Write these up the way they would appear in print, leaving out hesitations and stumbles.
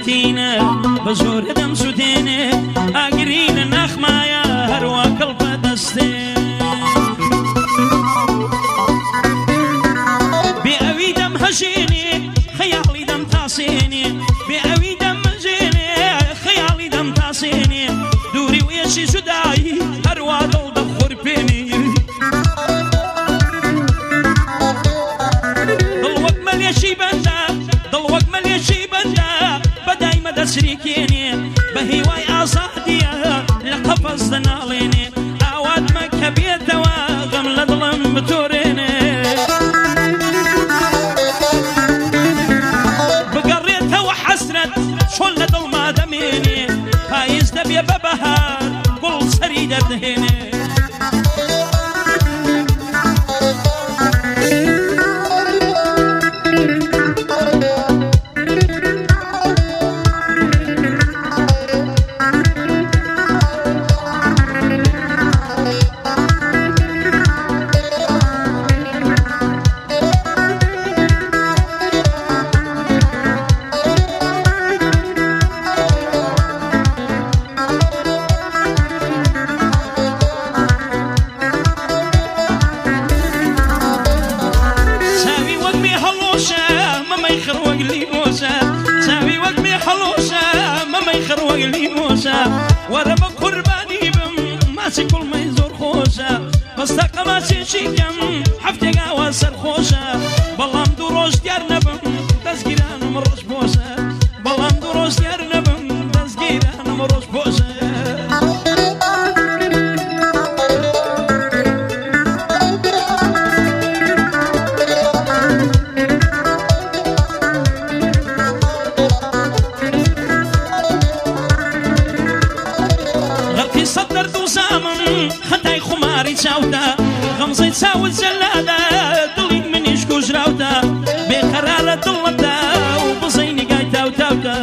دەتینە بە زۆر دەم سووتێنێ ئاگرینە ناخمایە هەروە کەڵپە دەستێ بێ ئەوی دەم هەژێنێ خەیاڵی دەم تاسێنێ بێ ئەوی دەم مەژێنێ خەیاڵی دەم تاسێنێ دووری وێشی جودایی هەروە دڵ دەخۆرپێنێ دڵ وەک مەلێشی بەندە دڵ وەک مەلێشی بەندە بەدایمە دەسریکێنێ بە هیوای ئازادیە لە قەفەس دەناڵێنێ ئاوات مەکە بێتەوە غەم لە دڵم بتۆرێنێ بگەڕێتەوە حەسرەت چۆن لە دڵما دەمێنێ پاییز دەبێ بە بەهار گوڵ سەری دەردهێنێ وەرە بە قوربانی بم ماچی کوڵمەی زۆر خۆشە مەستەقە ماچێکی کەم هەفتێکاوە سەرخۆشە بەڵام دوو ڕۆژ دیار نەبم دەستگیرانم ڕۆژ بۆشە بەڵام دوو ڕۆژ دیار نەبم دەستگیرانم ڕۆژ بۆشە خەتای خوماری چاوتە غەمزەی چاوت جەلادە دڵی منیش کوژراوتە بێقەرا لە دڵەتە و بزەی نیگای تاوتاوتە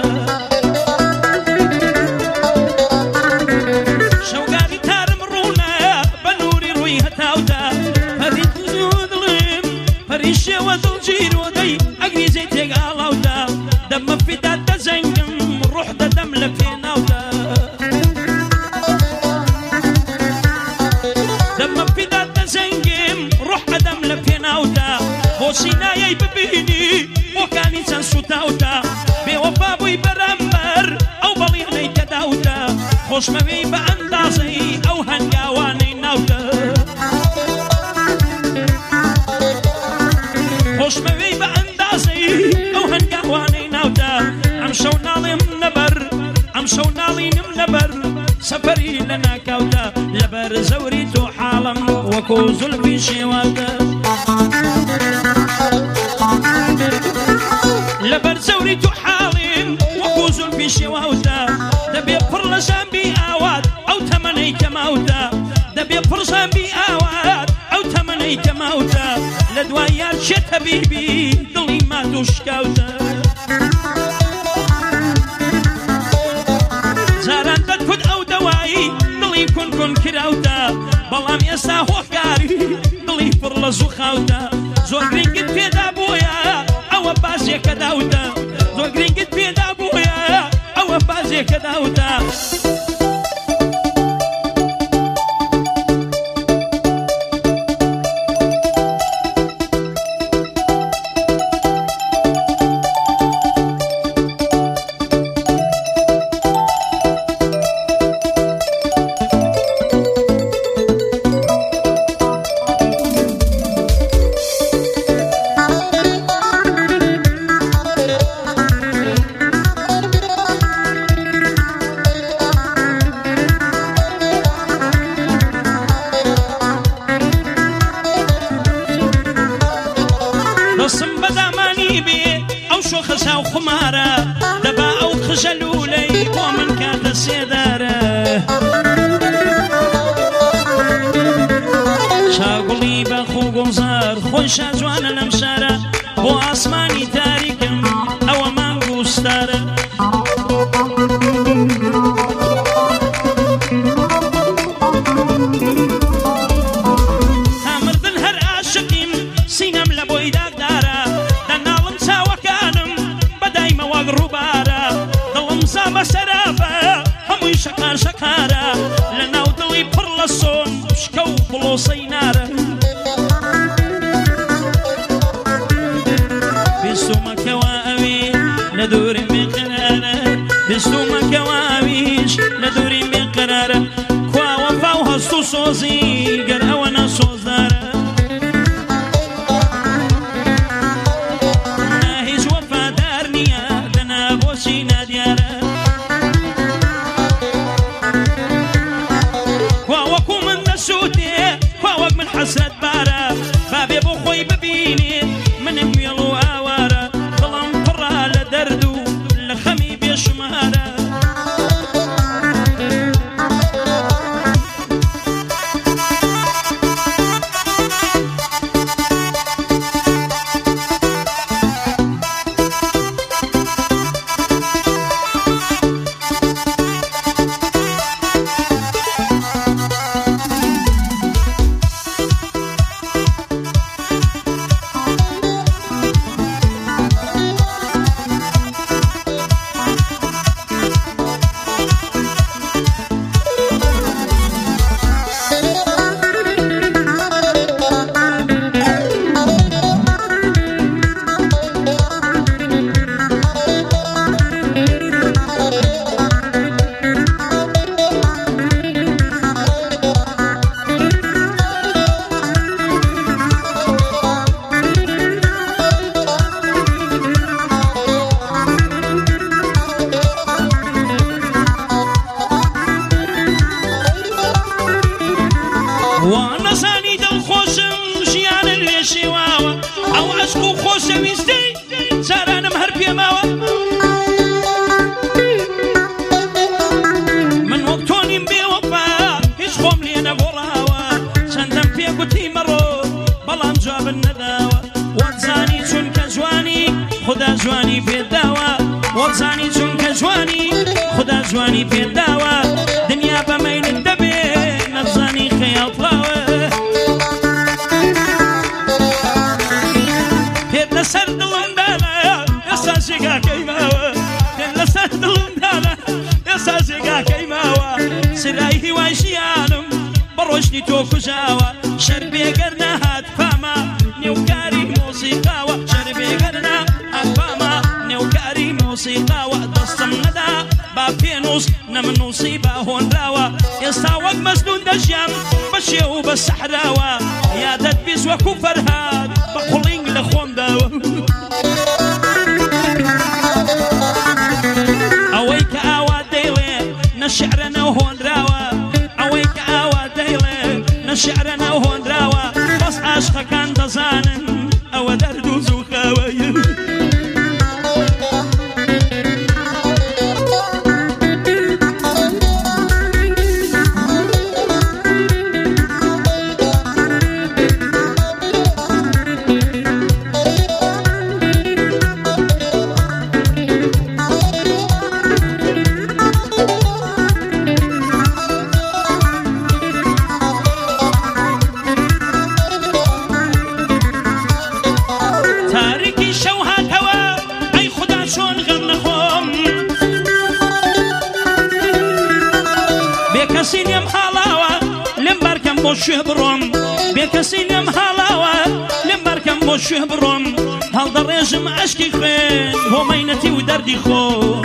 شەوگاری تارم ڕوونە بە نووری ڕووی هەتاوتە پەریت دڵم پەریشێوە دڵگیر وەدەی ئەگریزەی تێگاڵاوتە دەمە فیدا دەجەنگم ڕوح دەدەم لە پێناوتە سینایەی ببینی بۆکانی چەند سوتاوتە بێوەفا بووی بەرامبەر ئەو بەڵێنەی کەداوتە خۆشمەوەی بە ئەندازەی ئەو هەنگاوانەی ناوتە خۆشمەوەی بە ئەندازەی ئەو هەنگاوانەی ناوتە ئەم شەو ناڵێم نەبەر ئەم شەو ناڵینم لەبەر سەفەری لە ناکاوتە لەبەر زەوری تۆ حاڵم وەکو زولفی شێواتە لەبەر زەوری تو حاڵیم وەکو زولفی شێواوتە دەبێ پڕ لە ژامبی ئاوات ئەو تەمەنەی کەماوتە دەبێ پڕ ژامبی ئاوات ئەو تەمەنەی کەماوتە لە دوای یار چێتە بیبی دڵی مات و شکاوتە جاران دەتکوت ئەو دەوایی دڵی کون کراوتە بەڵام ئێستا هۆکاری دڵی پڕ لە زوخاوتە زۆر گرنگت پێدا بۆیە ئەوە بازێکە داوتە زۆر گرنگت پێدا بۆیە ئەوە بازێکە داوتە خەشاو خمارە دەبا ئەو خژەلوولەی بۆ من کاتە سێدارە شاگوڵی بە خۆ گۆزار خۆی شاجوانە لەم شارە بۆ ئاسمانی تاریکم ئەوە مانگ و ستارە تامردن هەر عاشقیم سینەم لە بۆی داگدارە دەناڵم چاوەکانم بەدایمە وەک ڕووبارە بە سەرابە هەمووی شەقار شەقارە لە ناو دڵی پڕ لە سۆم شکە و بڵۆسەی نارە بیستومەکەوە ئەوی لە دوورم بێقرارە بیستومەکەوە ئەویش لە دووری بێقرارە کوا وەفا و هەست و سۆزی گەر ئەوە نەسۆزدارە هیچ وەفادار نییە دەنا بۆچی نادیارە کوا وەکو من دەسووتێ کوا وەک من حەسرەت بارە بابێ بۆ خۆی ببینێ منم وێڵ و ئاوارە دڵم پڕە لە دەرد و لە خەمی بێشمارە وانەزانی دڵخۆشم ژیانە لێ شێواوە ئەو عەشق و خۆشەویستی جارانم هەر پێماوە من وەک تۆ نیم بێوەفا هیچ خۆم لێ نەگۆڕاوە چەندەم پێگوتی مەڕۆ بەڵام جوابن نەداوە وەزانی چونکە جوانی خدا جوانی پێداوە وەزانی چونکە جوانی خدا جوانی پێداوە دنیا بەمەینت دەبێ نەزانی خەیاڵ پڵاوە پێت لەسەر دڵمدانە ئێستا جێگاکەی ماوە پێت لەسەر دڵمدانە ئێستا جێگاکەی ماوە سرای هیوای ژیانم بە ڕۆژنی تۆ کوژاوە شەر بێگەر نەهات پامە نێوکاری مۆسیقاوە شەر بێگەر نەهات پامە نێوکاری مۆسیقاوە دەستم نەدا با پێنووس نەمنووسی با هۆنراوە ئێستا وەک مەزنون دەژیان بە شێو و بە سەحراوە یادت بیست وەکو فەرهاد بە قوڵینگ لە خۆم داوە ئەوەی کە ئاوا دەیڵێ نە شیعرە نەو هۆنراوە ئەوەی کە ئاوا دەیڵێ نە شیعرە نەو هۆنراوە بەس عاشقەکان دەزانن ئەوە دەرد و زووخاوەیە بێکەسی لێم هاڵاوە لێم بەرکەم بۆ شوێ بڕۆم بێکەسی لێم هاڵاوە لێم بەرکەم بۆ شوێ بڕۆم هەڵدەڕێژم عەشقی خوێن هۆمەینەتی و دەردی خۆ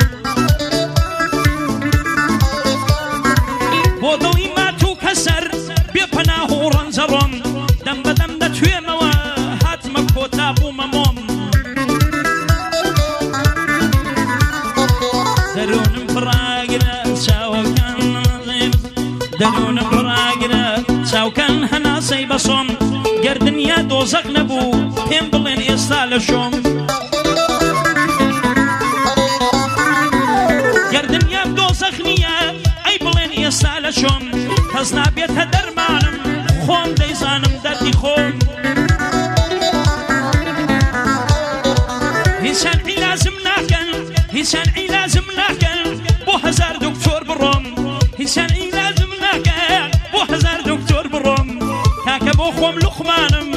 بۆ دڵی مات و کەسەر بێپەناه و ڕەنجەڕۆم دەم بەدەم دەتوێمەوە هاتمە کۆتا بوومە مۆم دەرونم پڕاگرە چاوەکان دەرونم پڕاگرە چاوکان هەناسەی بەسۆم گەر دنیا دۆزەق نەبوو پێم بڵێن ئێستا لە شۆم گەر دنیام دۆزەق نییە ئەی بڵێن ئێستا لە شۆم کەس نابێتە دەرمانم خۆم دەیزانم دەردی خۆم هیچیان عیلازم ناکەن هیچیان عیلازم ناکەن بۆ هەزار دکتۆر بڕۆم هیچیان عیلازم ناکەن بۆ هەزار دکتۆر بڕۆم کاکە بۆ خۆم لوقمانم